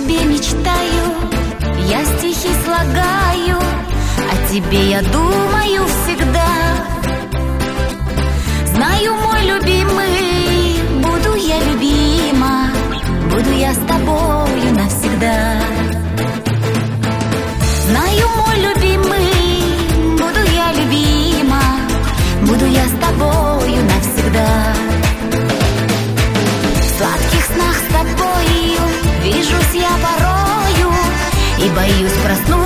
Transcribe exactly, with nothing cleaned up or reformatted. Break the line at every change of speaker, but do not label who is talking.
тебе мечтаю, я стихи слагаю, о тебе я думаю всегда. Знаю, мой любимый, буду я любима, буду я с тобою навсегда. Знаю, мой любимый, буду я любима, буду я с тобою навсегда. В сладких снах с тобою вижусь я порою и боюсь проснуться